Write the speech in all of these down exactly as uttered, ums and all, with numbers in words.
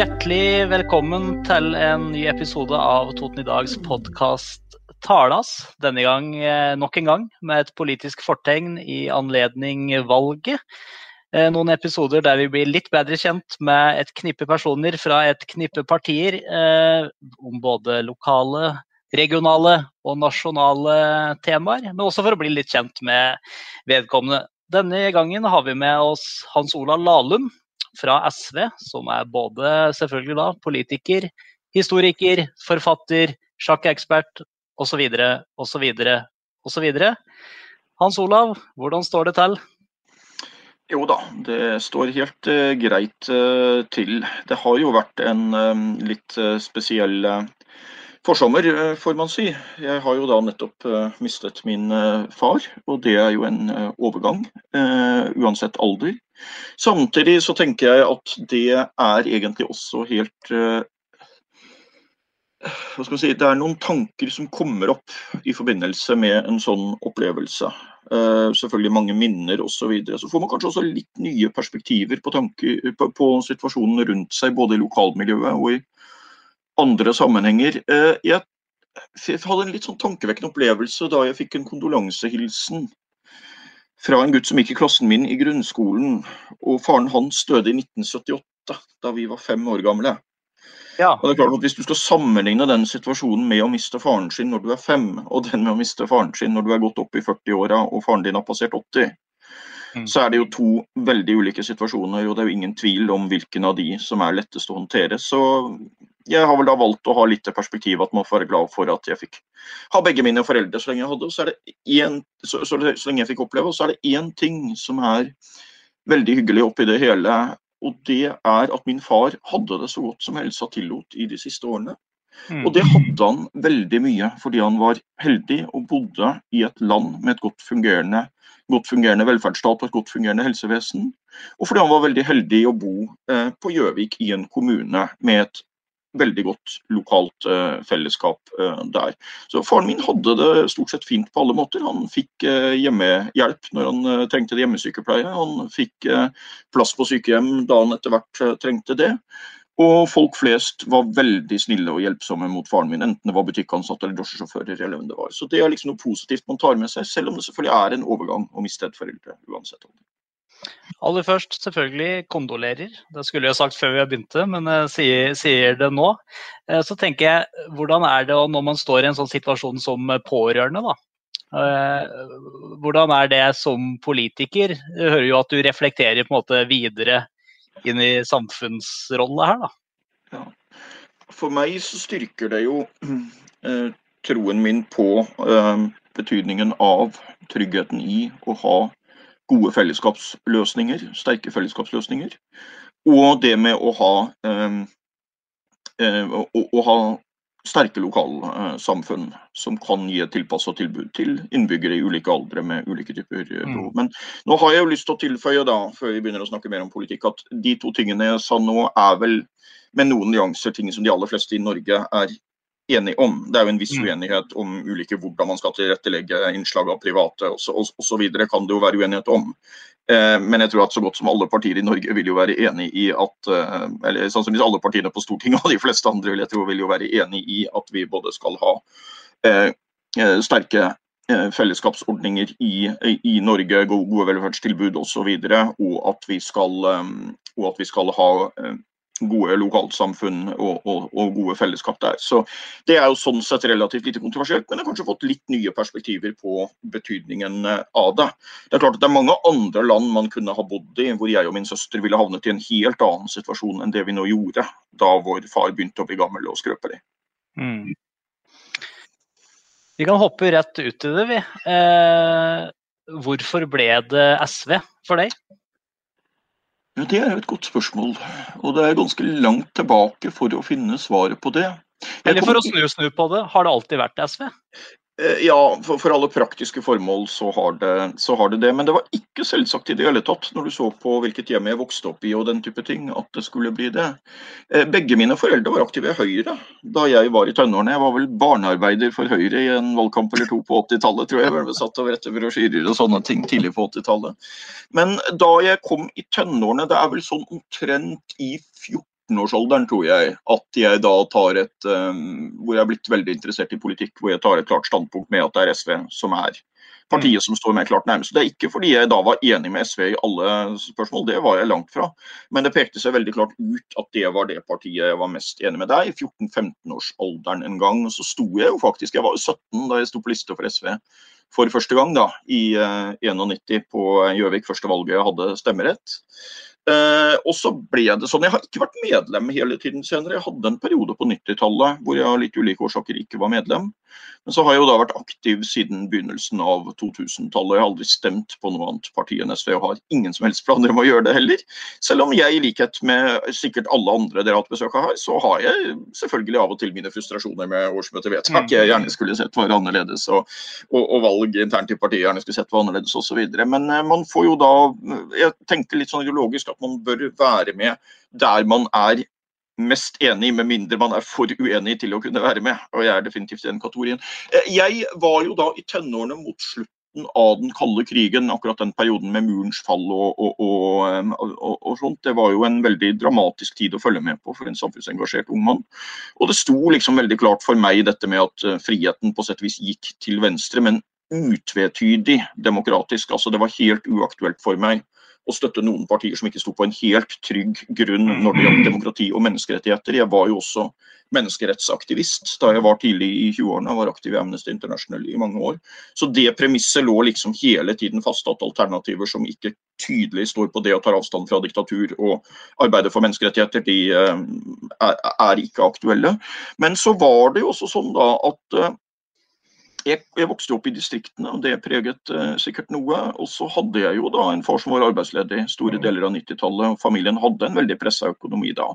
Hjertelig velkommen til en ny episode av Toten i Dags podcast Talas. Denne gang, nok en gang, med et politisk fortegn i anledning valget. Noen episoder der vi blir litt bedre kjent med et knippe personer fra et knippe partier, eh, om både lokale, regionale og nasjonale temaer, men også for å bli litt kjent med vedkommende. Denne gangen har vi med oss Hans Olav Lahlum fra S V, som er både selvfølgelig da politiker, historiker, forfatter, sjakkekspert, og så videre, og så videre, og så videre. Hans Olav, hvordan står det til? Jo da, det står helt uh, greit uh, til. Det har jo vært en um, litt uh, spesiell uh, forsommer, uh, får man si. Jeg har jo da nettopp uh, mistet min uh, far, og det er jo en uh, overgang, uh, uansett alder. Samtidig så tenker jeg at det er egentlig også helt uh, hva skal man si, det er noen tanker som kommer opp i forbindelse med en sånn opplevelse. Uh, selvfølgelig mange minner og så videre. Så får man kanskje også litt nye perspektiver på, tanker, på, på situasjonen rundt seg, både i lokalmiljøet og i andre sammenhenger. Uh, jeg, jeg hadde en litt sånn tankevekkende opplevelse da jeg fikk en kondolansehilsen fra en gutt som gikk i klassen min i grunnskolen, og faren hans døde i nitten syttiåtte, da vi var fem år gamle. Ja. Og det er klart at hvis du skal sammenligne den situasjonen med å miste faren sin når du er fem, og den med å miste faren sin når du er gått opp i førti-åra, og faren din har passert åtti, mm. så er det jo to veldig ulike situasjoner, og det er jo ingen tvil om hvilken av de som er lettest å håndtere. Så jeg har vel da valgt å ha litt perspektiv at man får være glad for at jeg fikk ha begge mine foreldre så lenge jeg hadde, og så, er det en, så, så, så lenge jeg fikk oppleve, og så er det en ting som er veldig hyggelig oppi det hele, og det er at min far hadde det så godt som helsa tillot i de siste årene. Mm. Og det hadde han veldig mye, fordi han var heldig og bodde i et land med et godt fungerende, godt fungerende velferdsstat og et godt fungerende helsevesen. Og fordi han var veldig heldig å bo eh, på Gjøvik i en kommune med et veldig godt lokalt eh, fellesskap eh, der. Så faren min hadde det stort sett fint på alle måter. Han fikk eh, hjemmehjelp når han eh, trengte det, hjemmesykepleie. Han fikk eh, plass på sykehjem da han etter hvert eh, trengte det. Og folk flest var veldig snille og hjelpsomme mot faren min, enten det var butikkansatt eller drosjesjåfører eller hvem det var. Så det er liksom noe positivt man tar med seg, selv om det selvfølgelig er en overgang å miste et foreldre uansett. Aller først, selvfølgelig, kondolerer. Det skulle jeg sagt før vi begynte, men jeg sier, sier det nå. Så tenker jeg, hvordan er det når man står i en sånn situasjon som pårørende, da? Hvordan er det som politiker? Jeg hører jo at du reflekterer på en måte videre inn i samfunnsrolle her, da. Ja. For meg så styrker det jo eh, troen min på eh, betydningen av tryggheten i å ha gode fellesskapsløsninger, sterke fellesskapsløsninger, og det med å ha, eh, eh, å, å ha sterke lokalsamfunn eh, som kan gi et tilpasset tilbud til innbyggere i ulike aldre med ulike typer behov. Mm. Men nå har jeg jo lyst til å tilføye da, før vi begynner å snakke mer om politikk, at de to tingene jeg sa nå er vel med noen nyanser ting som de aller fleste i Norge er enig om. Det er jo en viss uenighet om ulike hvordan man skal tilrettelegge innslag av private, og så, og, og så videre kan det jo være uenighet om. Eh, men jeg tror at så godt som alle partier i Norge vil jo være enig i at, eh, eller sannsynligvis alle partiene på Stortinget og de fleste andre vil jeg tro vil jo være enig i at vi både skal ha eh, sterke eh, fellesskapsordninger i, i Norge, gode, gode velferdstilbud og så videre, og at vi skal, eh, og at vi skal ha eh, gode lokalsamfunn og, og, og gode fellesskap der. Så det er jo sånn sett relativt lite kontroversielt, men jeg har kanskje fått litt nye perspektiver på betydningen av det. Det er klart at det er mange andre land man kunne ha bodd i, hvor jeg og min søster ville havnet i en helt annen situasjon enn det vi nå gjorde, da vår far begynte å bli gammel og skrøpelig. Mm. Vi kan hoppe rett ut i det, vi. Eh, hvorfor ble det S V for deg? Ja, det er jo et godt spørsmål, og det er ganske langt tilbake for å finne svaret på det. Jeg Eller for å snu snu på det, har det alltid vært S V? Ja, for, for alle praktiske formål så har, det, så har det det, men det var ikke selvsagt i det hele tatt når du så på hvilket hjem jeg vokste opp i og den type ting, at det skulle bli det. Begge mine foreldre var aktive i Høyre da jeg var i tenårene. Jeg var vel barnearbeider for Høyre i en valgkamp eller to på åttitallet, tror jeg. Jeg satt over etter brosjyrer og sånne ting tidlig på åttitallet. Men da jeg kom i tenårene, det er vel sånn omtrent i fjorten femten-årsalderen, tror jeg, at jeg da tar et, um, hvor jeg har blitt veldig interessert i politikk, hvor jeg tar et klart standpunkt med at det er S V som er partiet som står meg klart nærmest. Det er ikke fordi jeg da var enig med S V i alle spørsmål, det var jeg langt fra. Men det pekte seg veldig klart ut at det var det partiet jeg var mest enig med deg i fjorten-femten-årsalderen en gang. Så sto jeg jo faktisk, jeg var jo sytten da jeg sto på liste for S V for første gang da, i uh, nittien på Gjøvik, første valget jeg hadde stemmerett. Uh, og så ble det sånn, jeg har ikke vært medlem hele tiden senere, jeg hadde en periode på nittitallet hvor jeg av litt ulike årsaker ikke var medlem. Men så har jeg jo da vært aktiv siden begynnelsen av to-tusen-tallet, jeg har aldri stemt på noe annet parti enn S V, og har ingen som helst planer om å gjøre det heller. Selv om jeg i likhet med sikkert alle andre dere har hatt besøk av her, så har jeg selvfølgelig av og til mine frustrasjoner med årsmøtevedtak. Jeg gjerne skulle sett var annerledes, og, og, og valg internt i partiet gjerne skulle sett var annerledes og så videre. Men uh, man får jo da, jeg tenkte litt sånn ideologisk at man bør være med der man er mest enig, med mindre man er for uenig til å kunne være med, og jeg er definitivt i den kategorien. Jeg var jo da i tenårene mot slutten av den kalde krigen, akkurat den perioden med murens fall og, og, og, og, og sånt. Det var jo en veldig dramatisk tid å følge med på for en samfunnsengasjert ung mann. Og det sto liksom veldig klart for meg dette med at friheten på sett og vis gikk til venstre, men utvetydig demokratisk. Altså det var helt uaktuelt for meg å støtte noen partier som ikke sto på en helt trygg grunn når det gjaldt demokrati og menneskerettigheter. Jeg var jo også menneskerettsaktivist da jeg var tidlig i tjueårene, jeg var aktiv i Amnesty International i mange år. Så det premisset lå liksom hele tiden fast at alternativer som ikke tydelig står på det og tar avstand fra diktatur og arbeider for menneskerettigheter, de er, er ikke aktuelle. Men så var det jo også sånn da at Jeg, jeg vokste opp i distriktene, og det preget eh, sikkert noe. Og så hadde jeg jo da en far som var arbeidsledig store deler av nittitallet, og familien hadde en veldig presset økonomi da.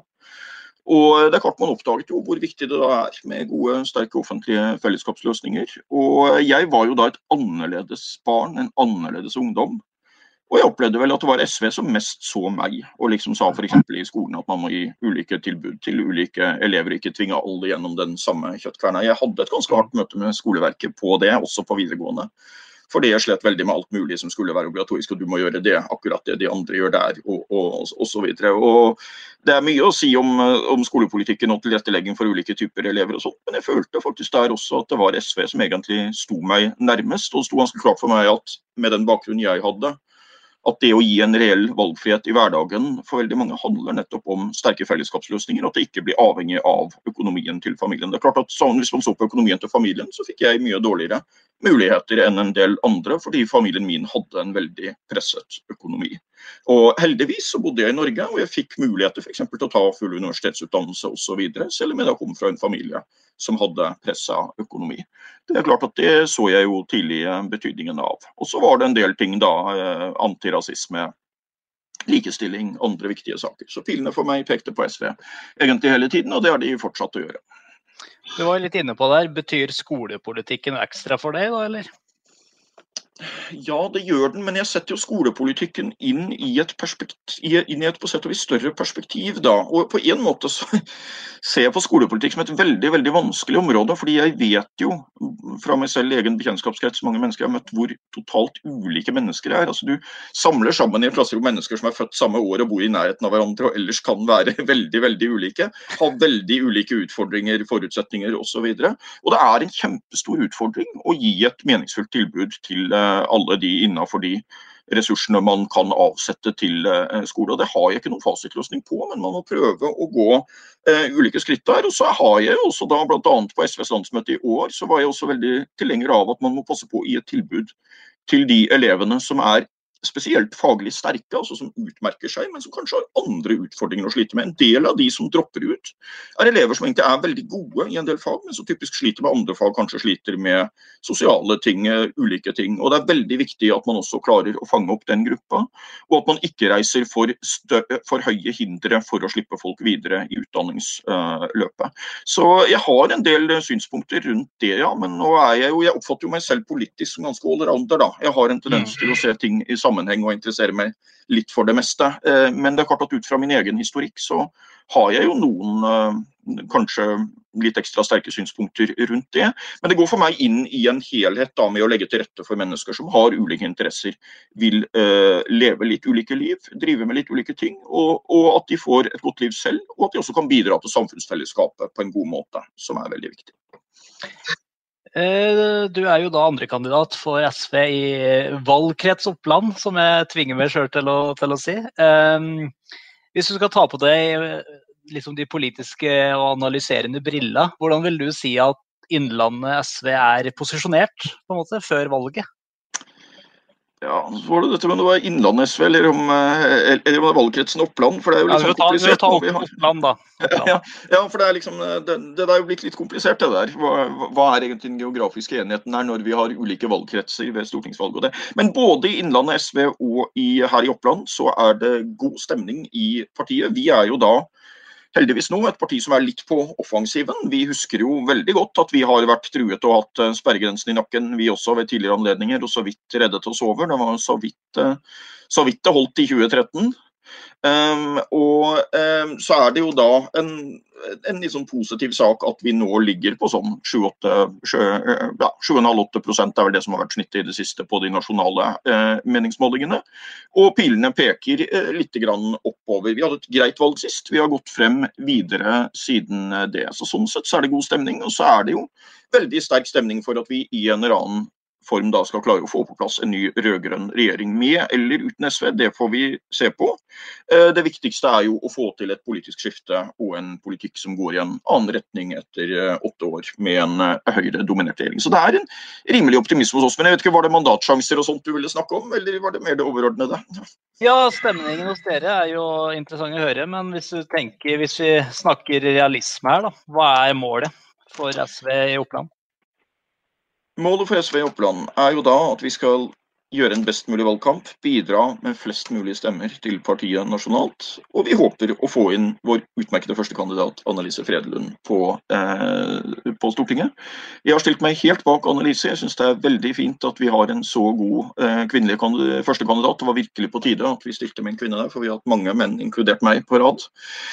Og det er klart man oppdaget jo hvor viktig det da er med gode, sterke offentlige fellesskapsløsninger. Og jeg var jo da et annerledes barn, en annerledes ungdom. Og jeg opplevde vel at det var S V som mest så meg, og liksom sa for eksempel i skolen at man må gi ulike tilbud til ulike elever, ikke tvinge alle gjennom den samme kjøttkverna. Jeg hadde et ganske hardt møte med skoleverket på det, også på videregående. Fordi jeg slet veldig med alt mulig som skulle være obligatorisk, og du må gjøre det, akkurat det de andre gjør der, og, og, og så videre. Og det er mye å si om, om skolepolitikken og tilrettelegging for ulike typer elever og sånt, men jeg følte faktisk der også at det var S V som egentlig sto meg nærmest, og det sto ganske klart for meg at med den bakgrunnen jeg hadde, at det å gi en reell valgfrihet i hverdagen for veldig mange handler nettopp om sterke fellesskapsløsninger, og at det ikke blir avhengig av økonomien til familien. Det er klart at sånn, hvis man så på økonomien til familien, så fikk jeg mye dårligere muligheter enn en del andre, fordi familien min hadde en veldig presset økonomi. Og heldigvis så bodde jeg i Norge, og jeg fikk muligheter for eksempel til å ta full universitetsutdannelse og så videre, selv om jeg da kom fra en familie som hadde presset økonomi. Det er klart at det så jeg jo tidlig betydningen av. Og så var det en del ting da, eh, antirasisme, likestilling, andre viktige saker. Så pilene for meg pekte på S V egentlig hele tiden, og det har de fortsatt å gjøre. Du var litt inne på der, betyr skolepolitikken ekstra for deg da, eller? Ja, det gjør den, men jeg setter jo skolepolitikken inn i et perspektiv, inn i et på sett og vis større perspektiv da. Og på en måte så ser jeg på skolepolitikk som et veldig, veldig vanskelig område, fordi jeg vet jo fra meg selv i egen bekjentskapskrets, mange mennesker jeg har møtt, hvor totalt ulike mennesker er. Altså du samler sammen i en klasserom mennesker som er født samme år og bor i nærheten av hverandre, og ellers kan være veldig, veldig ulike, ha veldig ulike utfordringer, forutsetninger og så videre. Og det er en kjempestor utfordring å gi et meningsfullt tilbud til alle de innenfor de ressursene man kan avsette til skole. Og det har jeg ikke noen fasitløsning på, men man må prøve å gå uh, ulike skritt der. Og så har jeg også da, blant annet på S Vs landsmøte i år, så var jeg også veldig tilhenger av at man må passe på å gi et tilbud til de elevene som er spesielt faglig sterke, altså som utmerker seg, men som kanskje har andre utfordringer å slite med. En del av de som dropper ut er elever som egentlig er veldig gode i en del fag, men som typisk sliter med andre fag, kanskje sliter med sosiale ting, ulike ting. Og det er veldig viktig at man også klarer å fange opp den gruppa, og at man ikke reiser for, for høye hindre for å slippe folk videre i utdanningsløpet. Så jeg har en del synspunkter rundt det, ja, men nå er jeg jo, jeg oppfatter jo meg selv politisk som ganske allrounder da. Jeg har en tendens til å se ting i sammenheng sammenheng og interesserer meg litt for det meste. Men det er klart at ut fra min egen historikk så har jeg jo noen kanskje litt ekstra sterke synspunkter rundt det. Men det går for meg inn i en helhet da, med å legge til rette for mennesker som har ulike interesser, vil uh, leve litt ulike liv, drive med litt ulike ting, og, og at de får et godt liv selv, og at de også kan bidra til samfunnsfellesskapet på en god måte, som er veldig viktig. Du er jo da andrekandidat for S V i valgkrets Oppland, som jeg tvinger meg selv til å, til å si. Hvis du skal ta på deg liksom de politiske og analyserende briller, hvordan vil du si at Innlandet S V er posisjonert på en måte før valget? Ja, så var det dette med det var Innlandet S V, eller om, eller om valgkretsen Oppland, for det er jo litt ja, sånn komplisert. Vi vil ta opp Oppland da. Oppland. Ja, ja, for det er liksom, det, det er jo blitt litt komplisert det der. Hva, hva er egentlig den geografiske enheten her når vi har ulike valgkretser ved stortingsvalg og det? Men både i Innlandet S V og i, her i Oppland så er det god stemning i partiet. Vi er jo da heldigvis nå et parti som er litt på offensiven. Vi husker jo veldig godt at vi har vært truet og hatt sperregrensen i nakken, vi også ved tidligere anledninger, og så vidt reddet oss over. Det var så vidt, så vidt det holdt i tjue tretten. Um, og um, så er det jo da en, en liksom positiv sak at vi nå ligger på sånn sju komma fem åtte prosent er vel det som har vært snittet i det siste på de nasjonale uh, meningsmålingene. Og pilene peker uh, litt grann oppover. Vi hadde et greit valg sist, vi har gått frem videre siden det. Så sånn sett så er det god stemning, og så er det jo veldig sterk stemning for at vi i en eller annen form da skal klare å få på plass en ny rødgrønn regjering med eller uten S V, det får vi se på. Det viktigste er jo å få til et politisk skifte og en politikk som går i en annen retning etter åtte år med en høyre-dominert regjering. Så det er en rimelig optimisme hos oss, men jeg vet ikke, var det mandatsjanser og sånt du ville snakke om, eller var det mer det overordnede? Ja, stemningen hos dere er jo interessant å høre, men hvis du tenker, hvis vi snakker realisme her da, hva er målet for S V i Oppland? Målet for S V i Oppland er jo da at vi skal gjøre en best mulig valgkamp, bidra med flest mulig stemmer til partiet nasjonalt, og vi håper å få inn vår utmerkede første kandidat, Annelise Fredlund, på, eh, på Stortinget. Jeg har stilt meg helt bak Annelise. Jeg synes det er veldig fint at vi har en så god eh, kvinnelig kandidat, første kandidat. Det var virkelig på tide at vi stilte med en kvinne der, for vi har hatt mange menn, inkludert meg, på rad.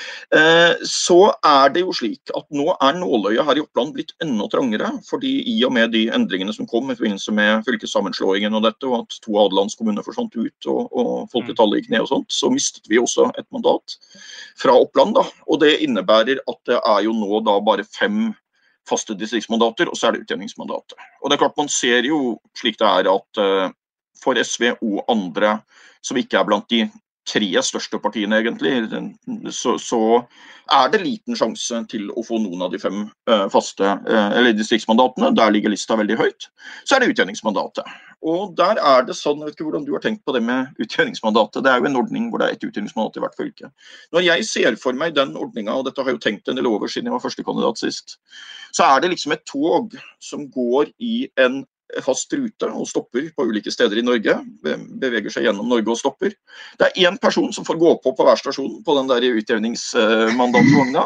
Eh, så er det jo slik at nå er nåløyet her i Oppland blitt enda trangere, fordi i og med de endringene som kom i forbindelse med fylkessammenslåingen og dette, og at to Adelandskommuner forsvant ut og, og folketallet gikk ned og sånt, så mistet vi også et mandat fra Oppland da, og det innebærer at det er jo nå da bare fem faste distriktsmandater, og så er det utjevningsmandatet. Og det er klart man ser jo slik det er at uh, for S V og andre som ikke er blant de tre største partiene egentlig, så, så er det liten sjanse til å få noen av de fem uh, faste uh, eller distriktsmandatene. Der ligger lista veldig høyt. Så er det utjevningsmandatet. Og der er det sånn, jeg vet ikke hvordan du har tenkt på det med utjevningsmandatet, det er jo en ordning hvor det er et utjevningsmandat i hvert fylke. Når jeg ser for meg den ordningen, og dette har jeg jo tenkt en del over siden jeg var første kandidat sist, så er det liksom et tog som går i en fast rute og stopper på ulike steder i Norge, beveger seg gjennom Norge og stopper. Det er en person som får gå på på hver stasjon på den der utjevningsmandatvogna.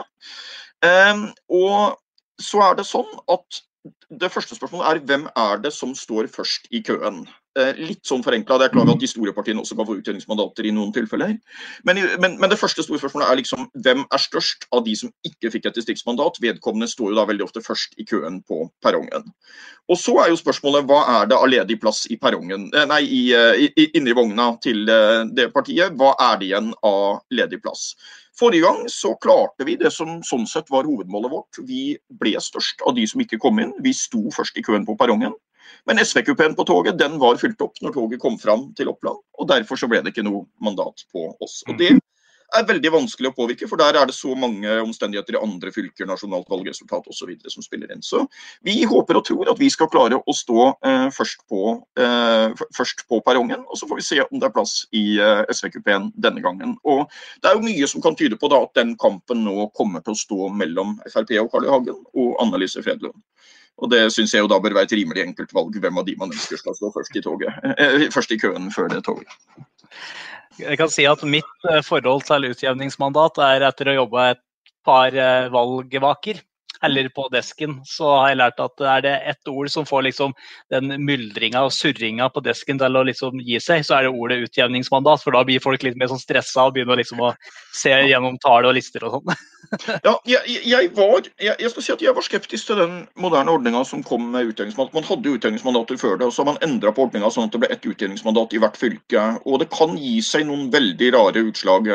Um, og så er det sånn at det første spørsmålet er hvem er det som står først i køen? Litt sånn forenklet, det er klart at de store partiene også kan få utjevningsmandater i noen tilfeller. Men, men, men det første store spørsmålet er liksom, hvem er størst av de som ikke fikk et distriktsmandat? Vedkommende står jo da veldig ofte først i køen på perrongen. Og så er jo spørsmålet, hva er det av ledig plass i perrongen, nei, i, i, inne i vogna til det partiet? Hva er det igjen av ledig plass? Forrige gang så klarte vi det som sånn sett var hovedmålet vårt. Vi ble størst av de som ikke kom inn. Vi sto først i køen på perrongen. Men S V-kupeen på toget, den var fylt opp når toget kom fram til Oppland, og derfor så ble det ikke noe mandat på oss. Og det er veldig vanskelig å påvirke, for der er det så mange omstendigheter i andre fylker, nasjonalt valgresultat og så videre som spiller inn. Så vi håper og tror at vi skal klare å stå eh, først, på, eh, først på perrongen, og så får vi se om det er plass i eh, S V-kupeen denne gangen. Og det er jo mye som kan tyde på da at den kampen nå kommer til å stå mellom F R P og Carl I. Hagen og Annelise Fredlund. Og det synes jeg jo da bør være et rimelig enkelt valg, hvem av de man ønsker skal stå først i, toget, eh, først i køen før det toget. Jeg kan si at mitt forhold til utjevningsmandat er etter å jobbe et par valgvaker, eller på desken, så har jeg lært at er det ett ord som får liksom den myldringa og surringa på desken til å liksom gi seg, så er det ordet utjevningsmandat, for da blir folk litt mer sånn stresset og begynner liksom å se gjennom tall og lister og sånn. Ja, jeg, jeg, var, jeg, jeg skal si at jeg var skeptisk til den moderne ordningen som kom med utjevningsmandat. Man hadde utjevningsmandater før det, og så har man endret på ordningen sånn at det ble ett utjevningsmandat i hvert fylke. Og det kan gi seg noen veldig rare utslag.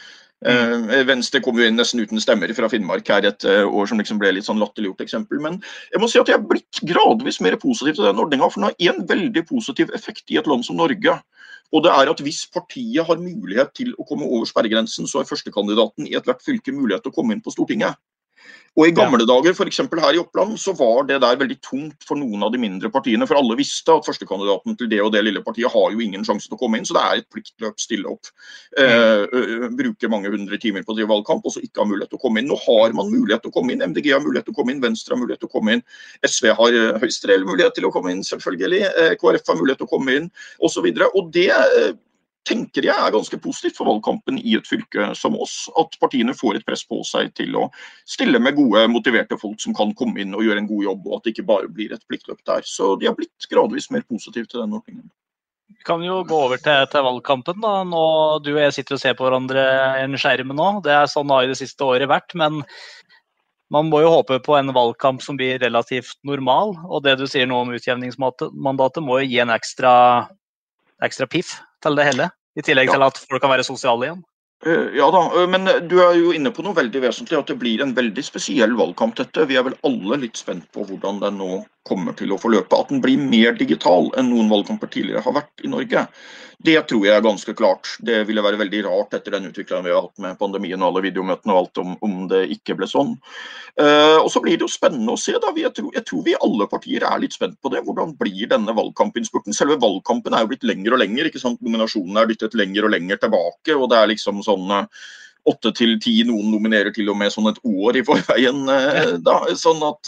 Mm. Eh, Venstre kom jo inn nesten uten stemmer fra Finnmark her et år som liksom ble litt sånn latterliggjort eksempel. Men jeg må si at jeg er blitt gradvis mer positiv til den ordningen, for den har en veldig positiv effekt i et land som Norge. Og det er at hvis partiet har mulighet til å komme over sperregrensen, så er førstekandidaten i et hvert fylke mulighet til å komme inn på Stortinget. Og i gamle dager, for eksempel her i Oppland, så var det der veldig tungt for noen av de mindre partiene, for alle visste at førstekandidaten til det og det lille partiet har jo ingen sjanse til å komme inn, så det er et pliktløp, stille opp, eh, øh, bruke mange hundre timer på å drive valgkamp, og så ikke ha mulighet til å komme inn. Nå har man mulighet til å komme inn, M D G har mulighet til å komme inn, Venstre har mulighet til å komme inn, S V har høyst reell mulighet til å komme inn, selvfølgelig, eh, K R F har mulighet til å komme inn, og så videre, og det eh, tenker jeg er ganske positivt for valgkampen i et fylke som oss, at partiene får et press på seg til å stille med gode, motiverte folk som kan komme inn og gjøre en god jobb, og at det ikke bare blir et pliktløp der. Så de har blitt gradvis mer positive til den ordningen. Vi kan jo gå over til, til valgkampen da. Nå, du og jeg sitter og ser på hverandre i en skjerm nå. Det er sånn har det siste året vært, men man må jo håpe på en valgkamp som blir relativt normal, og det du sier nå om utjevningsmandatet må jo gi en ekstra, ekstra piff til det hele, i tillegg til at folk kan være sosiale igjen. Ja da, men du er jo inne på noe veldig vesentlig, at det blir en veldig spesiell valgkamp dette. Vi er vel alle litt spent på hvordan den nå kommer til å forløpe. At den blir mer digital enn noen valgkamper tidligere har vært i Norge. Det tror jeg er ganske klart. Det ville være veldig rart etter den utviklingen vi har hatt med pandemien og alle videomøtene og alt om, om det ikke ble sånn. Uh, og så blir det jo spennende å se da. Jeg tror, jeg tror vi alle partier er litt spent på det. Hvordan blir denne valgkampinnspurten? Selve valgkampen er jo blitt lenger og lenger, ikke sant? Nominasjonen er dyttet lenger og lenger tilbake, og det er liksom sånn åtte til ti, noen nominerer til og med sånn et år i forveien. Da, sånn at,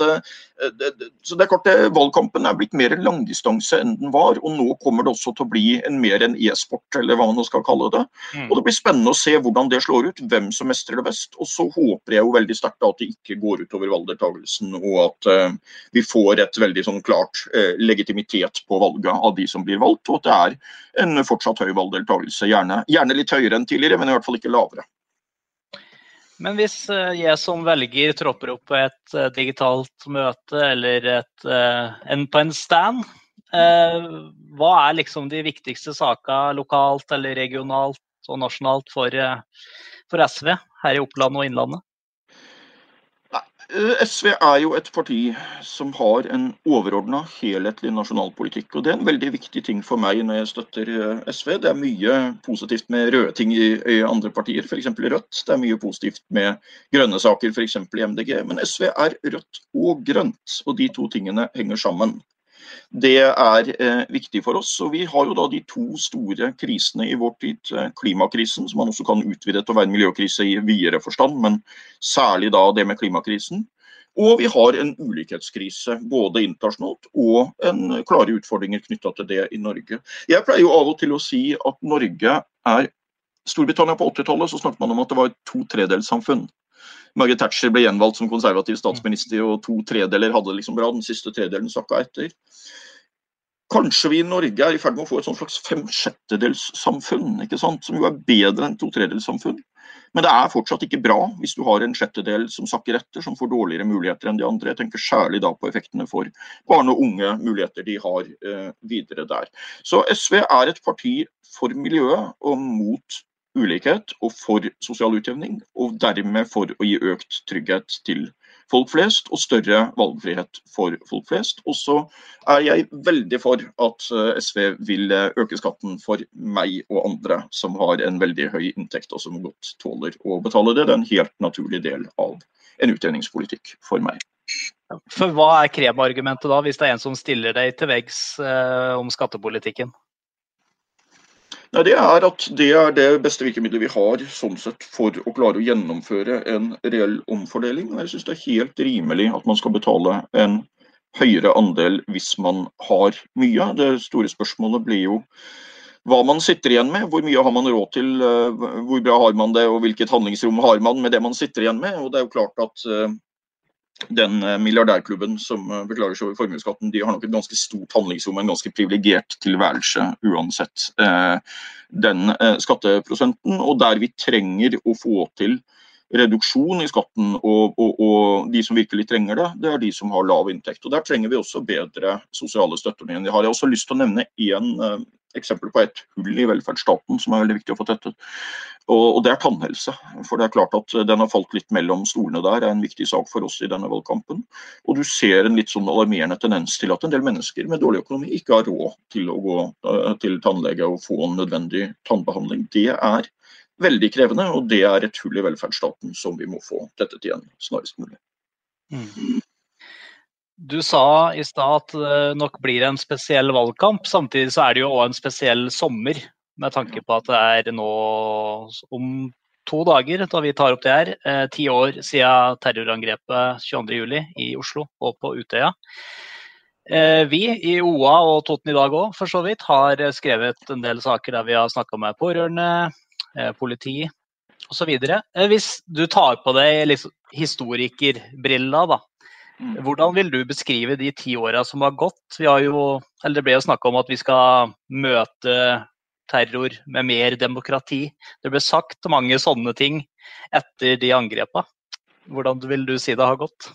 så det er klart, valgkampen er blitt mer langdistanse enn den var, og nå kommer det også til å bli en mer en e-sport, eller hva man nå skal kalle det. Mm. Og det blir spennende å se hvordan det slår ut, hvem som mestrer det best, og så håper jeg jo veldig sterkt at det ikke går ut over valgdeltagelsen, og at uh, vi får et veldig sånn klart uh, legitimitet på valget av de som blir valgt, og at det er en fortsatt høy valgdeltagelse, gjerne, gjerne litt høyere enn tidligere, men i hvert fall ikke lavere. Men hvis jeg som velger tropper opp på et digitalt møte eller et, en, på en stand, hva er liksom de viktigste sakene lokalt eller regionalt og nasjonalt for, for S V her i Oppland og Innlandet? S V er jo et parti som har en overordnet helhetlig nasjonalpolitikk, og det er en veldig viktig ting for meg når jeg støtter S V. Det er mye positivt med røde ting i, i andre partier, for eksempel Rødt. Det er mye positivt med grønne saker, for eksempel i M D G, men S V er rødt og grønt, og de to tingene henger sammen. Det er eh, viktig for oss, og vi har jo da de to store krisene i vår tid. Klimakrisen, som man også kan utvide til å være en miljøkrise i videre forstand, men særlig da det med klimakrisen. Og vi har en ulikhetskrise, både internasjonalt og en klare utfordringer knyttet til det i Norge. Jeg pleier jo av og til å si at Norge er Storbritannia på åttitallet, så snakket man om at det var et to-tredelssamfunn. Margaret Thatcher ble gjenvalgt som konservativ statsminister, og to tredeler hadde liksom bra, den siste tredelen sakka etter. Kanskje vi i Norge er i ferd med å få et sånn slags fem-sjettedels-samfunn, ikke sant? Som jo er bedre enn to-tredels-samfunn. Men det er fortsatt ikke bra hvis du har en sjettedel som sakker etter, som får dårligere muligheter enn de andre. Jeg tenker særlig da på effektene for barn og unge, muligheter de har eh, videre der. Så S V er et parti for miljøet og mot ulikhet og for sosial utjevning, og dermed for å gi økt trygghet til folk flest og større valgfrihet for folk flest. Og så er jeg veldig for at S V vil øke skatten for meg og andre som har en veldig høy inntekt og som godt tåler å betale det. Det er en helt naturlig del av en utjevningspolitikk for meg. For hva er kremargumentet da, hvis det er en som stiller deg til veggs eh, om skattepolitikken? Nei, det er at det er det beste virkemidlet vi har sånn sett for å klare å gjennomføre en reell omfordeling. Jeg synes det er helt rimelig at man skal betale en høyere andel hvis man har mye. Det store spørsmålet blir jo hva man sitter igjen med, hvor mye har man råd til, hvor bra har man det, og hvilket handlingsrom har man med det man sitter igjen med. Og det er jo klart at den milliardærklubben som beklager seg over formueskatten, de har nok et ganske stort handlingsrom, en ganske privilegert tilværelse uansett eh, den eh, skatteprosenten, og der vi trenger å få til reduksjon i skatten, og, og, og de som virkelig trenger det, det er de som har lav inntekt. Og der trenger vi også bedre sosiale støtteordninger. Jeg har også lyst til å nevne en eh, eksempel på et hull i velferdsstaten som er veldig viktig å få tettet. Og, og det er tannhelse. For det er klart at den har falt litt mellom stolene der, det er en viktig sak for oss i denne valgkampen. Og du ser en litt sånn alarmerende tendens til at en del mennesker med dårlig økonomi ikke har råd til å gå uh, til tannlege og få en nødvendig tannbehandling. Det er veldig krevende, og det er et hull i velferdsstaten som vi må få tettet igjen snarest mulig. Mm. Du sa i stad at det nok blir en spesiell valgkamp, samtidig så er det jo også en spesiell sommer, med tanke på at det er nå om to dager, da vi tar opp det her, eh, ti år siden terrorangrepet tjueandre juli i Oslo og på Utøya. Eh, vi i O A og Toten i dag også, for så vidt, har skrevet en del saker der vi har snakket med pårørende, eh, politi og så videre. Eh, hvis du tar på deg liksom, historikerbrilla da, hvordan vil du beskrive de ti årene som har gått? Vi har jo, eller det ble jo snakket om at vi skal møte terror med mer demokrati. Det ble sagt mange sånne ting etter de angrepene. Hvordan vil du si det har gått?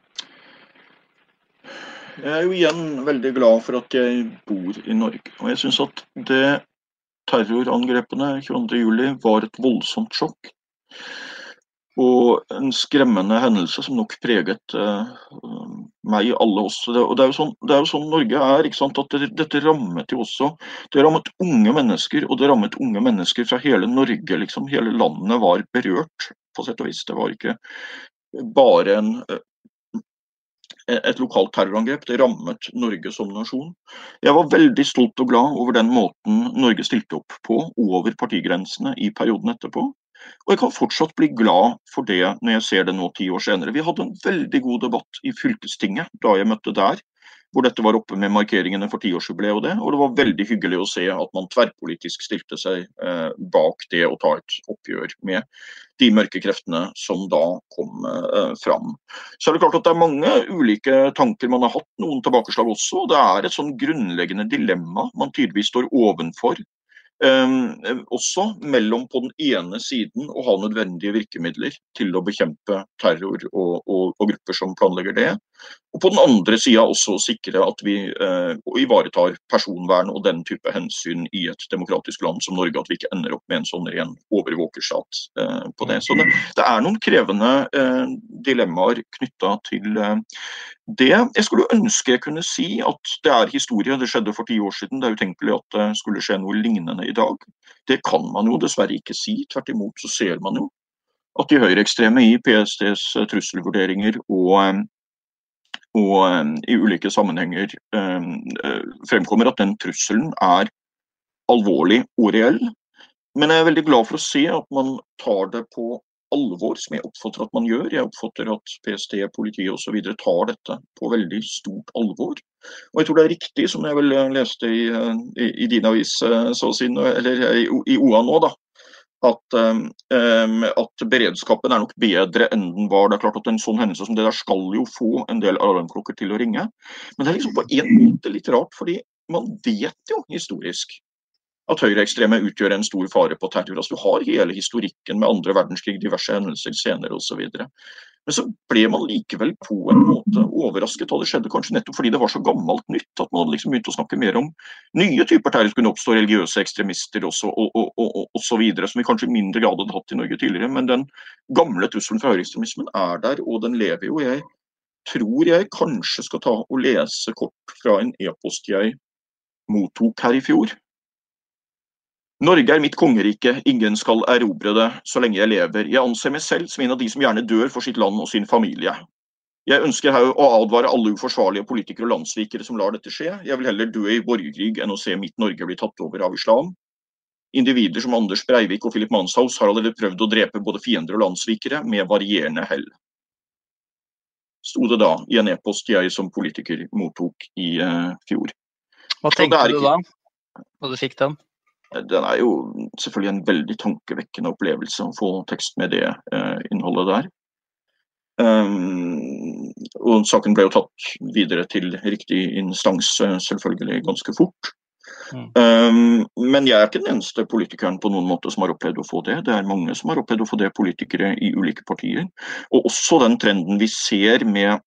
Jeg er jo igjen veldig glad for at jeg bor i Norge. Og jeg synes at det terrorangrepene tjueandre juli var et voldsomt sjokk. Og en skremmende hendelse som nok preget uh, meg, alle oss. Det, og det er, jo sånn, det er jo sånn Norge er, ikke sant? At det, dette rammet jo også, det rammet unge mennesker, og det rammet unge mennesker fra hele Norge, liksom. Hele landet var berørt, på sett og vis. Det var ikke bare en, et lokalt terrorangrep, det rammet Norge som nasjon. Jeg var veldig stolt og glad over den måten Norge stilte opp på, over partigrensene i perioden etterpå. Og jeg kan fortsatt bli glad for det når jeg ser det nå ti år senere. Vi hadde en veldig god debatt i fylkestinget da jeg møtte der, hvor dette var oppe med markeringene for tiårsjubileet og det, og det var veldig hyggelig å se at man tverrpolitisk stilte seg eh, bak det å ta et oppgjør med de mørke kreftene som da kom eh, fram. Så er det klart at det er mange ulike tanker, man har hatt noen tilbakeslag også, og det er et sånn grunnleggende dilemma man tydeligvis står ovenfor. Um, også mellom på den ene siden å ha nødvendige virkemidler til å bekjempe terror og, og, og grupper som planlegger det, og på den andre siden også å sikre at vi uh, ivaretar personvern og den type hensyn i et demokratisk land som Norge, at vi ikke ender opp med en sånn ren overvåkerstat uh, på det. Så det, det er noen krevende uh, dilemmaer knyttet til uh, det. Jeg skulle ønske jeg kunne si at det er historie, det skjedde for ti år siden, det er utenkelig at det skulle skje noe lignende i dag. Det kan man jo dessverre ikke si, tvert imot så ser man jo at de høyreekstreme i P S T's trusselvurderinger og, og i ulike sammenhenger fremkommer at den trusselen er alvorlig og reell. Men jeg er veldig glad for å se at man tar det på alvor, som jeg oppfatter at man gjør. Jeg oppfatter at P S T, politiet og så videre tar dette på veldig stort alvor. Og jeg tror det er riktig, som jeg vel leste i, i, i din avis, så å si, eller i, i O A nå da, at, um, at beredskapen er nok bedre enn den var. Det er klart at en sånn hendelse som det der skal jo få en del alarmklokker til å ringe. Men det er liksom på en måte litt rart, fordi man vet jo historisk at høyreekstreme utgjør en stor fare på terror. Altså, du har hele historikken med andre verdenskrig, diverse hendelser senere og så videre. Men så ble man likevel på en måte overrasket, og det skjedde kanskje nettopp fordi det var så gammelt nytt, at man liksom begynte å snakke mer om nye typer terror kunne oppstå, religiøse ekstremister også, og, og, og, og, og så videre, som vi kanskje i mindre grad hadde hatt i Norge tidligere. Men den gamle trusselen fra høyreekstremismen er der, og den lever jo. Jeg tror jeg kanskje skal ta og lese kort fra en e-post jeg mottok her i fjor. Norge er mitt kongerike, ingen skal erobre det så lenge jeg lever. Jeg anser meg selv som en av de som gjerne dør for sitt land og sin familie. Jeg ønsker her å advare alle uforsvarlige politikere og landsvikere som lar dette skje. Jeg vil heller dø i borgerkrig enn å se mitt Norge bli tatt over av islam. Individer som Anders Breivik og Philip Manshaus har allerede prøvd å drepe både fiender og landsvikere med varierende hell. Stod det da i en e-post jeg som politiker mottok i uh, fjor. Hva tenkte du da, da du fikk den? Den er jo selvfølgelig en veldig tankevekkende opplevelse å få tekst med det eh, innholdet der. Um, og saken ble jo tatt videre til riktig instans, selvfølgelig ganske fort. Mm. Um, men jeg er ikke den eneste politikeren på noen måte som har opplevd å få det. Det er mange som har opplevd å få det, politikere i ulike partier. Og også den trenden vi ser med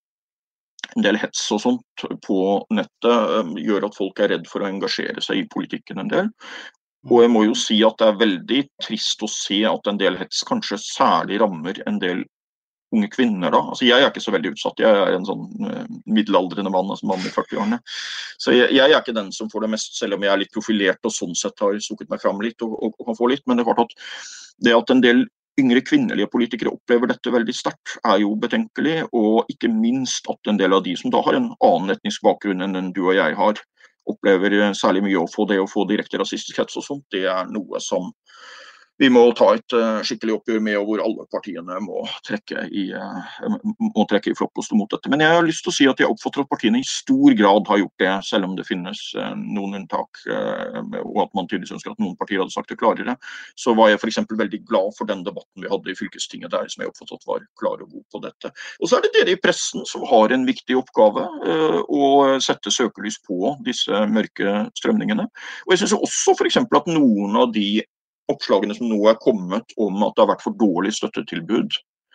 en del hets og sånt på nettet um, gjør at folk er redd for å engasjere seg i politikken en del. Og jeg må jo si at det er veldig trist å se at en del hets kanskje særlig rammer en del unge kvinner da. Altså jeg er ikke så veldig utsatt, jeg er en sånn uh, middelaldrende mann, altså mann i førti-årene. Så jeg, jeg er ikke den som får det mest, selv om jeg er litt profilert og sånn sett har sukket meg fram litt og, og, og kan få litt. Men det er klart at det at en del yngre kvinnelige politikere opplever dette veldig sterkt, er jo betenkelig, og ikke minst at en del av de som da har en annen etnisk bakgrunn enn den du og jeg har, opplever særlig mye å få det å få direkte rasistisk hets og sånt. Det er noe som vi må ta et uh, skikkelig oppgjør med, og hvor alle partiene må trekke i, uh, må trekke i flokkpost mot dette. Men jeg har lyst til å si at jeg oppfatter at partiene i stor grad har gjort det, selv om det finnes uh, noen unntak, uh, og at man tydeligvis ønsker at noen partier hadde sagt det klarere. Så var jeg for eksempel veldig glad for den debatten vi hadde i fylkestinget der, som jeg oppfattet var klar og god på dette. Og så er det dere i pressen som har en viktig oppgave, uh, å sette søkelys på disse mørke strømningene. Og jeg synes også for eksempel at noen av de oppslagene som nå er kommet om at det har vært for dårlig støttetilbud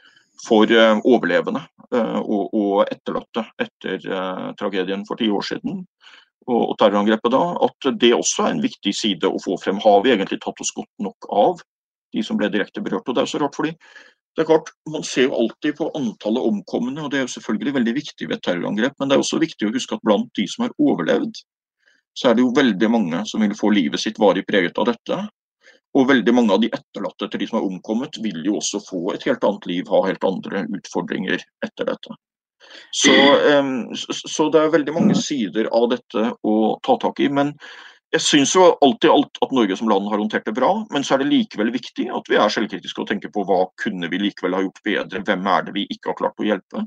for uh, overlevende uh, og, og etterlatte etter uh, tragedien for ti år siden og, og terrorangrepet da, at det også er en viktig side å få frem. Har vi egentlig tatt oss godt nok av de som ble direkte berørt? Og det er så rart, fordi det er klart, man ser jo alltid på antallet omkomne, og det er jo selvfølgelig veldig viktig ved et terrorangrep, men det er også viktig å huske at blant de som har overlevd, så er det jo veldig mange som vil få livet sitt varig preget av dette. Og veldig mange av de etterlatte til de som er omkommet vil jo også få et helt annet liv, ha helt andre utfordringer etter dette. Så, um, så det er veldig mange sider av dette å ta tak i, men jeg synes jo alltid alt at Norge som land har håndtert det bra, men så er det likevel viktig at vi er selvkritiske og tenker på hva kunne vi likevel ha gjort bedre, hvem er det vi ikke har klart å hjelpe,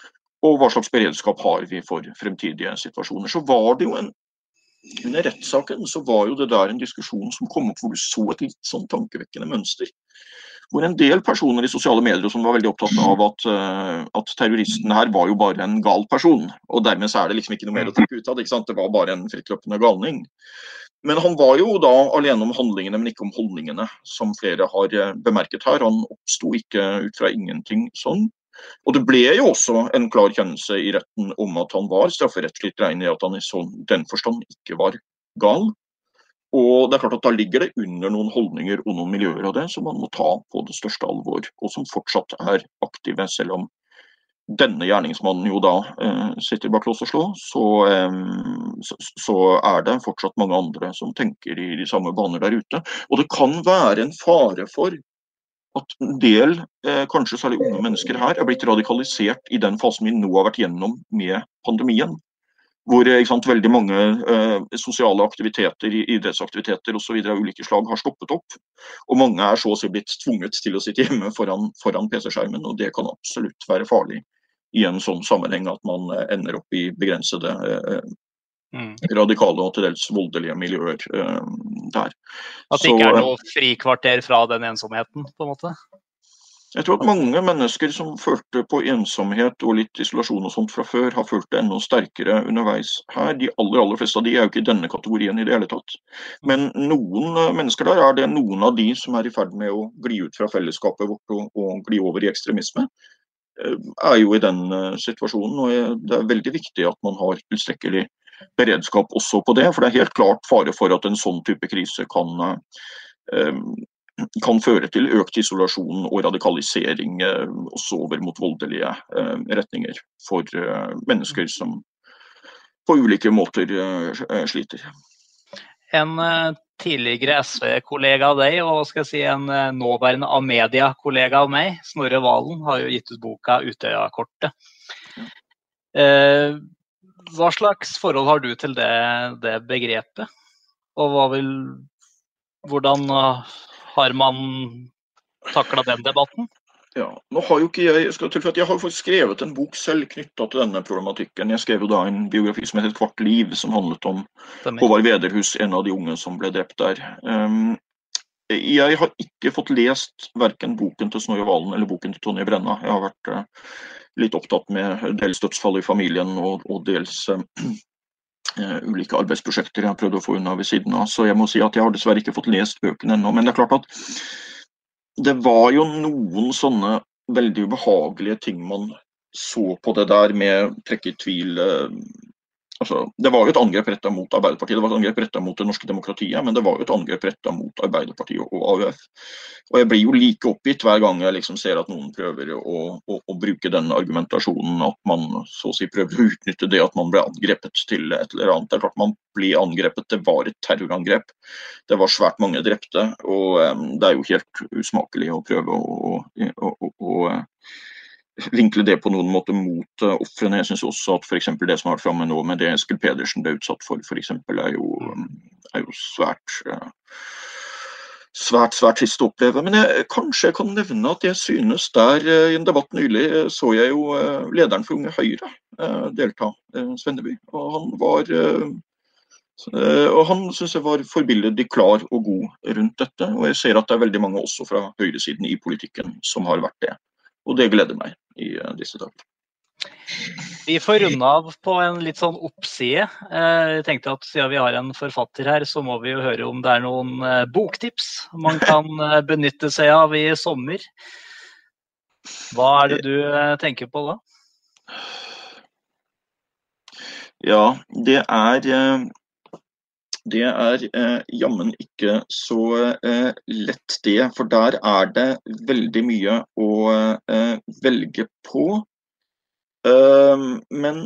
og hva slags beredskap har vi for fremtidige situasjoner. Så var det jo en Under rettssaken så var jo det der en diskusjon som kom opp hvor du så et litt sånn tankevekkende mønster. Hvor en del personer i sosiale medier som var veldig opptatt av at, uh, at terroristen her var jo bare en gal person. Og dermed så er det liksom ikke noe mer å trekke ut av det, ikke sant? Det var bare en frittløpende galning. Men han var jo da alene om handlingene, men ikke om holdningene, som flere har bemerket her. Han oppstod ikke ut fra ingenting sånn. Og det ble jo også en klar kjennelse i retten om at han var strafferettslig regnet i at han i sånn, den forstand ikke var gal. Og det er klart at da ligger det under noen holdninger og noen miljøer av det som man må ta på det største alvor, og som fortsatt er aktive, selv om denne gjerningsmannen jo da eh, sitter bak lås og slå, så, eh, så, så er det fortsatt mange andre som tenker i de samme baner der ute. Og det kan være en fare for at en del, eh, kanskje særlig unge mennesker her, er blitt radikalisert i den fasen vi nå har vært gjennom med pandemien. Hvor ikke sant, veldig mange eh, sosiale aktiviteter, idrettsaktiviteter og så videre av ulike slag har stoppet opp. Og mange er så å si blitt tvunget til å sitte hjemme foran, foran P C-skjermen, og det kan absolutt være farlig i en sånn sammenheng at man ender opp i begrensede eh, Mm. radikale og til dels voldelige miljøer uh, der. At det ikke så, er noe frikvarter fra den ensomheten, på en måte? Jeg tror at mange mennesker som følte på ensomhet og litt isolasjon og sånt fra før, har følt det enda sterkere underveis her. De aller, aller fleste av de er jo ikke i denne kategorien i det hele tatt. Men noen mennesker der, er det noen av de som er i ferd med å gli ut fra fellesskapet vårt og, og gli over i ekstremisme, er jo i den uh, situasjonen, og det er veldig viktig at man har tilstrekkelig beredskap også på det, for det er helt klart fare for at en sånn type krise kan, uh, kan føre til økt isolasjon og radikalisering, uh, også over mot voldelige uh, retninger for uh, mennesker som på ulike måter uh, sliter. En uh, tidligere S V-kollega av deg, og skal jeg si en uh, nåværende Amedia-kollega av meg, Snorre Valen, har jo gitt ut boka Utøya-kortet. Uh, hva slags forhold har du til det, det begrepet? Og hva vil, hvordan uh, har man taklet den debatten? Ja, nå har jo ikke jeg, jeg skal tilføye at jeg har faktisk skrevet en bok selv knyttet til denne problematikken. Jeg skrev jo da en biografi som heter Et kvart liv, som handlet om Håvard Vederhus, en av de unge som ble drept der. Um, jeg har ikke fått lest hverken boken til Snorre Valen eller boken til Tonje Brenna. Jeg har vært uh, litt opptatt med dels dødsfall i familien og, og dels uh, uh, ulike arbeidsprosjekter jeg har prøvd å få unna ved siden av. Så jeg må si at jeg har dessverre ikke fått lest bøkene ennå. Men det er klart at det var jo noen sånne veldig ubehagelige ting man så på det der med trekke i tvil. Uh, Altså, det var jo et angrep rettet mot Arbeiderpartiet, det var et angrep rettet mot det norske demokratiet, men det var jo et angrep rettet mot Arbeiderpartiet og A U F. Og jeg blir jo like oppgitt hver gang jeg liksom ser at noen prøver å, å, å bruke den argumentasjonen, at man så å si prøver å utnytte det at man ble angrepet til et eller annet. Det er klart man blir angrepet, det var et terrorangrep, det var svært mange drepte, og um, det er jo helt usmakelig å prøve å, å, å, å vinkle det på noen måte mot uh, offrene. Jeg synes også at for eksempel det som har vært fremme nå med det Eskil Pedersen ble utsatt for, for eksempel, er jo, um, er jo svært, uh, svært, svært trist å oppleve. Men jeg, kanskje jeg kan nevne at jeg synes der uh, i en debatt nylig så jeg jo uh, lederen for Unge Høyre uh, delta, uh, Svenneby, og han var uh, uh, og han synes jeg var forbilledlig klar og god rundt dette, og jeg ser at det er veldig mange også fra høyresiden i politikken som har vært det. Og det gleder meg i uh, disse dager. Vi får runde av på en litt sånn oppside. Jeg tenkte at siden vi har en forfatter her, så må vi jo høre om det er noen uh, boktips man kan uh, benytte seg av i sommer. Hva er det du uh, tenker på da? Ja, det er... Uh... Det er eh, jammen ikke så eh, lett det, for der er det veldig mye å eh, velge på. Uh, men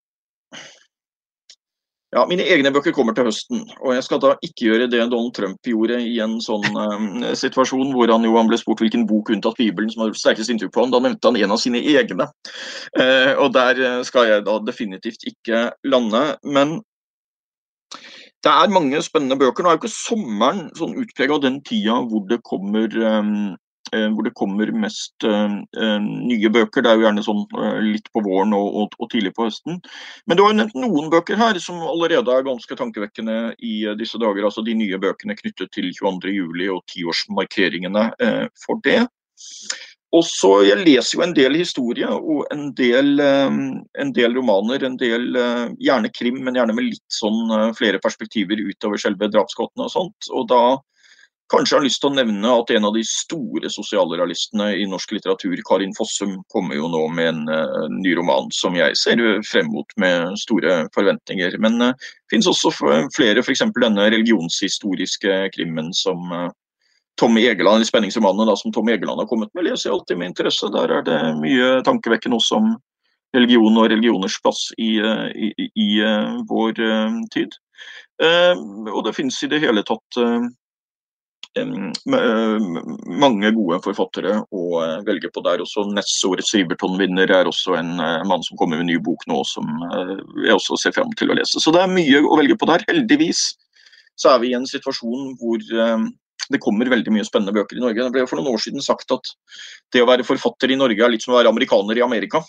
ja, mine egne bøker kommer til høsten, og jeg skal da ikke gjøre det Donald Trump gjorde i en sånn eh, situasjon hvor han jo han ble spurt hvilken bok unntatt Bibelen som hadde sterkest inntrykk på han. Da nevnte han en av sine egne, eh, og der skal jeg da definitivt ikke lande, men det er mange spennende bøker. Nå er jo ikke sommeren sånn utpreget av den tida hvor det kommer, um, hvor det kommer mest um, nye bøker. Det er jo gjerne sånn uh, litt på våren og, og, og tidlig på høsten. Men du har jo nevnt noen bøker her som allerede er ganske tankevekkende i uh, disse dager. Altså de nye bøkene knyttet til tjueandre juli og tiårsmarkeringene uh, for det. Og så, jeg leser jo en del historie og en del, um, en del romaner, en del uh, gjerne krim, men gjerne med litt sånn uh, flere perspektiver utover selve drapsgåtene og sånt. Og da kanskje jeg har lyst til å nevne at en av de store sosialrealistene i norsk litteratur, Karin Fossum, kommer jo nå med en uh, ny roman som jeg ser frem mot med store forventninger. Men det uh, finnes også flere, for eksempel denne religionshistoriske krimmen som uh, Tommy Egeland, eller spenningsromanene da, som Tommy Egeland har kommet med, leser jeg alltid med interesse. Der er det mye tankevekkende også om religion og religioners plass i, i, i, i uh, vår uh, tid. Uh, og det finnes i det hele tatt uh, um, uh, mange gode forfattere å uh, velge på der. Også Nessårets Riverton-vinner er også en uh, mann som kommer med en ny bok nå, som uh, jeg også ser frem til å lese. Så det er mye å velge på der. Heldigvis så er vi i en situasjon hvor uh, det kommer veldig mye spennende bøker i Norge. Det ble jo for noen år siden sagt at det å være forfatter i Norge er litt som å være amerikaner i Amerika.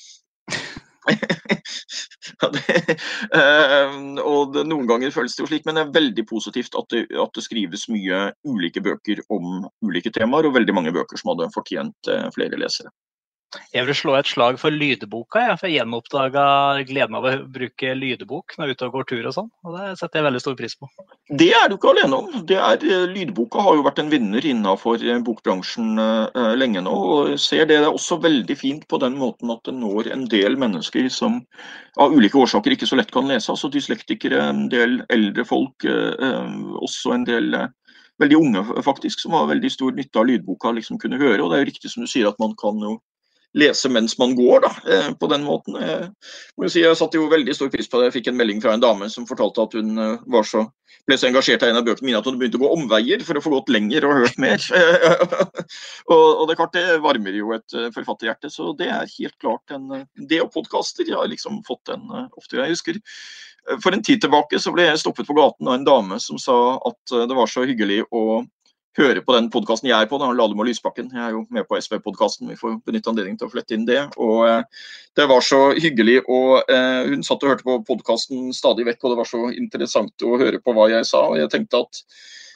ja, det, uh, og det, noen ganger føles det jo slik, men det er veldig positivt at det, at det skrives mye ulike bøker om ulike temaer, og veldig mange bøker som hadde fortjent uh, flere lesere. Jeg vil slå et slag for lydboka, ja, for jeg gjenoppdaget gleden av å bruke lydbok når jeg er ute og går tur og sånn, og det setter jeg veldig stor pris på. Det er du ikke alene om. Det er, lydboka har jo vært en vinner innenfor bokbransjen uh, lenge nå, og jeg ser det er også veldig fint på den måten at det når en del mennesker som av ulike årsaker ikke så lett kan lese, altså dyslektikere, en del eldre folk, uh, også en del uh, veldig unge faktisk, som har veldig stor nytte av lydboka liksom kunne høre, og det er jo riktig som du sier at man kan jo lese mens man går da, eh, på den måten. Jeg må jo si, jeg satte jo veldig stor pris på det. Jeg fikk en melding fra en dame som fortalte at hun uh, var så, ble så engasjert av en av bøkene mine at hun begynte å gå omveier for å få gått lenger og hørt mer. og, og det er klart, det varmer jo et uh, forfatterhjerte, så det er helt klart en, det og podcaster, jeg har liksom fått en uh, ofte. Jeg husker, uh, for en tid tilbake så ble jeg stoppet på gaten av en dame som sa at uh, det var så hyggelig å høre på den podcasten jeg er på, da, Lahlum og Lysbakken. Jeg er jo med på S V-podcasten, vi får benytte anledning til å flette inn det. Og eh, det var så hyggelig, og eh, hun satt og hørte på podcasten stadig vekk, og det var så interessant å høre på hva jeg sa. Og jeg tenkte at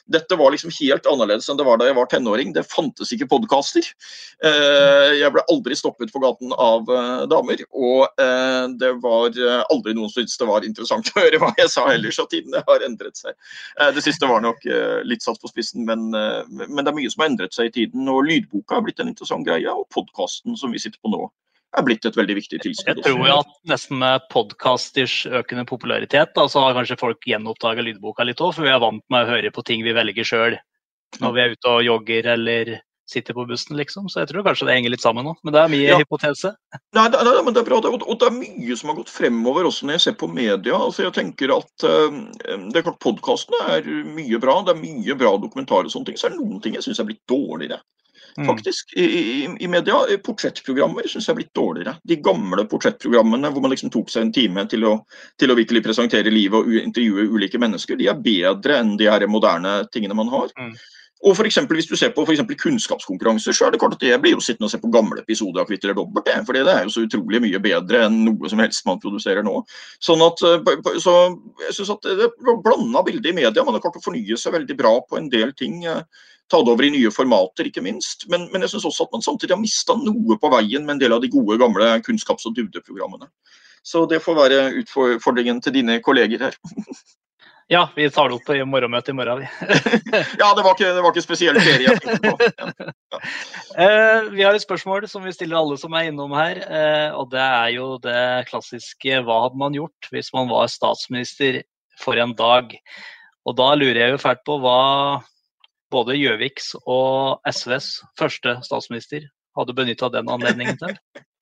dette var liksom helt annerledes enn det var da jeg var tenåring. Det fantes ikke podcaster. Jeg ble aldri stoppet på gaten av damer, og det var aldri noen som syntes det var interessant å høre hva jeg sa heller, så tidene har endret seg. Det siste var nok litt satt på spissen, men, men det er mye som har endret seg i tiden, og lydboka har blitt en interessant greie, og podcasten som vi sitter på nå er blitt et veldig viktig tilskudd. Jeg tror jo at nesten med podcasters økende popularitet, da, så har kanskje folk gjenoppdaget lydboka litt også, for vi er vant med å høre på ting vi velger selv når vi er ute og jogger eller sitter på bussen, liksom. Så jeg tror kanskje det henger litt sammen nå, men det er mye ja. hypotese. Nei, det, nei, men det er bra, og, og det er mye som har gått fremover også når jeg ser på media. Altså, jeg tenker at uh, det er klart podcastene er mye bra, det er mye bra dokumentarer og sånne ting, så er det noen ting jeg synes er blitt dårligere. Faktisk, i, i, i media, portrettprogrammer synes jeg er blitt dårligere. De gamle portrettprogrammene hvor man liksom tok seg en time til å, til å virkelig presentere livet og intervjue ulike mennesker, de er bedre enn de her moderne tingene man har. Mm. Og for eksempel, hvis du ser på for eksempel kunnskapskonkurranser, så er det klart at jeg blir jo sittende og se på gamle episoder av Kvitt eller Dobbelt, for det er jo så utrolig mye bedre enn noe som helst man produserer nå. Sånn at, så jeg synes at det er blandet bilde i media, man har klart å fornye seg veldig bra på en del ting, ta det over i nye formater, ikke minst, men, men jeg synes også at man samtidig har mistet noe på veien med en del av de gode gamle kunnskaps- og dybdeprogrammene. Så det får være utfordringen til dine kolleger her. Ja, vi tar det opp i morgenmøte i morgen. Ja, det var ikke, det var ikke spesielt ferie jeg tenkte på. Ja. Ja. Eh, vi har et spørsmål som vi stiller alle som er innom her, eh, og det er jo det klassiske, hva hadde man gjort hvis man var statsminister for en dag? Og da lurer jeg jo fælt på hva både Gjøviks og S V's første statsminister hadde benyttet den anledningen til.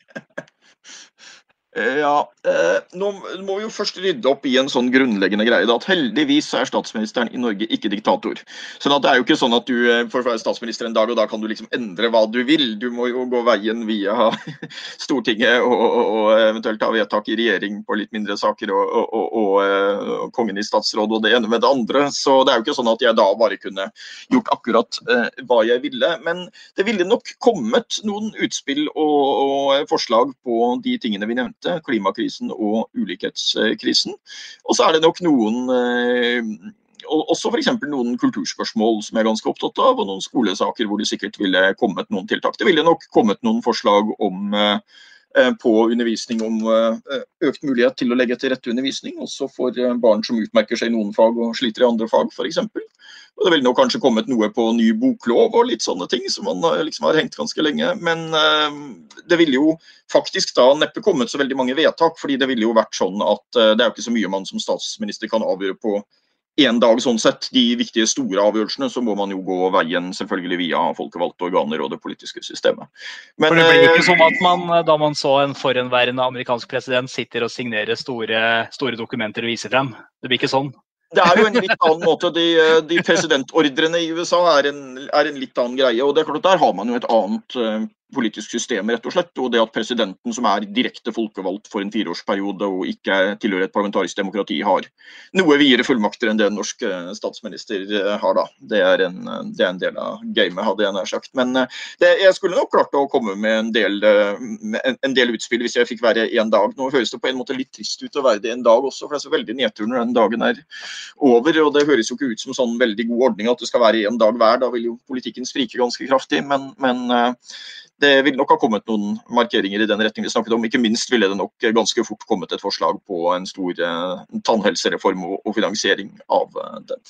Ja, eh, nå må vi jo først rydde opp i en sånn grunnleggende greie, da, at heldigvis er statsministeren i Norge ikke diktator. Sånn at det er jo ikke sånn at du får være statsminister en dag, og da kan du liksom endre hva du vil. Du må jo gå veien via Stortinget og, og, og eventuelt ha vedtak i regjering på litt mindre saker, og, og, og, og, og kongen i statsråd og det ene med det andre. Så det er jo ikke sånn at jeg da bare kunne gjort akkurat eh, hva jeg ville. Men det ville nok kommet noen utspill og, og forslag på de tingene vi nevnte. Klimakrisen og ulikhetskrisen. Og så er det nok noen, også for eksempel noen kulturspørsmål som jeg er ganske opptatt av, og noen skolesaker hvor det sikkert ville kommet noen tiltak. Det ville nok kommet noen forslag om på undervisning om økt mulighet til å legge til rette undervisning, også for barn som utmerker seg i noen fag og sliter i andre fag, for eksempel. Og det ville nok kanskje kommet noe på ny boklov og litt sånne ting som man liksom har hengt ganske lenge, men det ville jo faktisk da neppe kommet så veldig mange vedtak, fordi det ville jo vært sånn at det er jo ikke så mye man som statsminister kan avgjøre på en dag sånn sett. De viktige store avgjørelsene, så må man jo gå veien selvfølgelig via folkevalgte organer og det politiske systemet. Men, For det blir jo ikke sånn at man, da man så en forhenværende amerikansk president sitter og signerer store, store dokumenter og viser frem. Det blir ikke sånn. Det er jo en litt annen måte. De, de presidentordrene i U S A er en, er en litt annen greie, og det er klart at der har man jo et annet uh, politisk system, rett og slett, og det at presidenten som er direkte folkevalgt for en fireårsperiode og ikke tilhører et parlamentarisk demokrati har noe videre fullmakter enn det en norsk statsminister har da. Det er en, det er en del av gamet, hadde jeg nær sagt. Men det, jeg skulle nok klart å komme med en del, en del utspill hvis jeg fikk være en dag. Nå høres det på en måte litt trist ut å være det en dag også, for det er så veldig nedtur når den dagen er over, og det høres jo ikke ut som sånn veldig god ordning at det skal være en dag hver. Da vil jo politikken sprike ganske kraftig, men, men det vil nok ha kommet noen markeringer i den retning vi snakket om. Ikke minst ville det nok ganske fort kommet et forslag på en stor eh, tannhelsereform og, og finansiering av eh, den.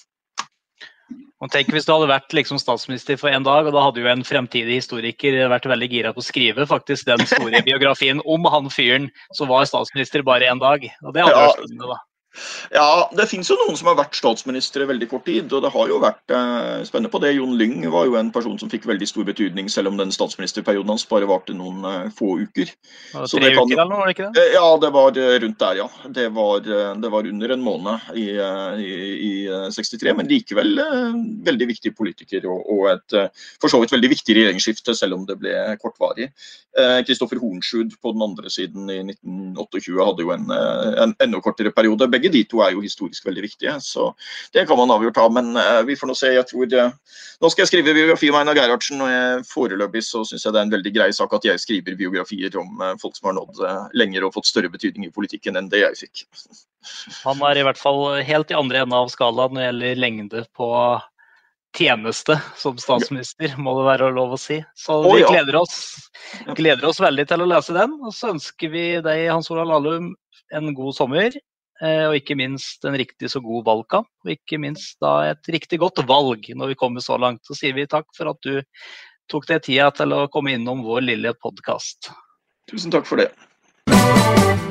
Og tenk hvis du hadde vært liksom, statsminister for en dag, og da hadde jo en fremtidig historiker vært veldig gira på å skrive faktisk den store biografien om han fyren som var statsminister bare en dag. Og det hadde ja. vært spennende da. Ja, det finnes jo noen som har vært statsminister i veldig kort tid, og det har jo vært eh, spennende på det. Jon Lyng var jo en person som fikk veldig stor betydning, selv om den statsministerperioden hans bare varte noen eh, få uker. Var det tre det kan, uker eller noe, var det ikke det? Eh, ja, det var rundt der, ja. Det var, det var under en måned i, i, i sekstitre, men likevel eh, veldig viktig politiker, og, og et eh, for så vidt veldig viktig regjeringsskifte, selv om det ble kortvarig. Kristoffer eh, Hornsrud på den andre siden i nitten tjueåtte hadde jo en, en enda kortere periode. Begge de to er jo historisk veldig viktige, så det kan man avgjort ha, men uh, vi får nå se. Jeg tror det, nå skal jeg skrive biografi om Einar Gerhardsen, og jeg foreløpig så synes jeg det er en veldig grei sak at jeg skriver biografier om uh, folk som har nådd uh, lenger og fått større betydning i politikken enn det jeg fikk. Han er i hvert fall helt i andre enden av skalaen når det gjelder lengde på tjeneste som statsminister, må det være lov å si. Så Å, vi ja. gleder oss, gleder oss veldig til å lese den, og så ønsker vi deg, Hans Olav Lahlum, en god sommer, og ikke minst en riktig så god valgkamp, og ikke minst da et riktig godt valg når vi kommer så langt. Så sier vi takk for at du tok deg tida til å komme innom vår lille podcast. Tusen takk for det.